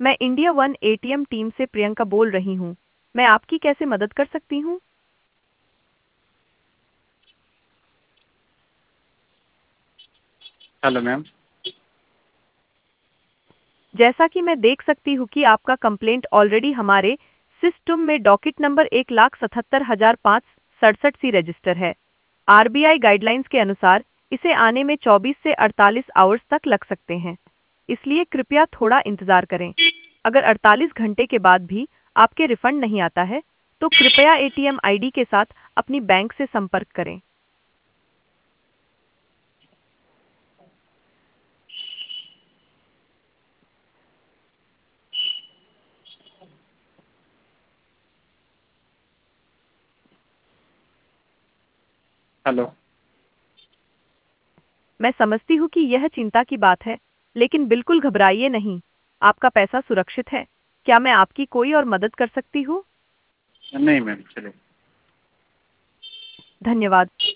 मैं India one ATM team से प्रियंका बोल रही हूँ। मैं आपकी कैसे मदद कर सकती हूँ? Hello ma'am. जैसा कि मैं देख सकती हूँ कि आपका कंप्लेंट ऑलरेडी हमारे सिस्टम में डॉकेट नंबर 1,77,567 सी रजिस्टर है। आरबीआई गाइडलाइंस के अनुसार इसे आने में 24 से 48 आवर्स तक लग सकते हैं। इसलिए कृपया थोड़ा इंतजार करें। अगर 48 घंटे के बाद भी आपके रिफंड नहीं आता है, तो कृपया एटीएम आईडी के साथ अपनी बैंक से संपर्क करें। हेलो। मैं समझती हूँ कि यह चिंता की बात है, लेकिन बिल्कुल घबराइए नहीं। आपका पैसा सुरक्षित है। क्या मैं आपकी कोई और मदद कर सकती हूँ? नहीं मैम, चलिए। धन्यवाद।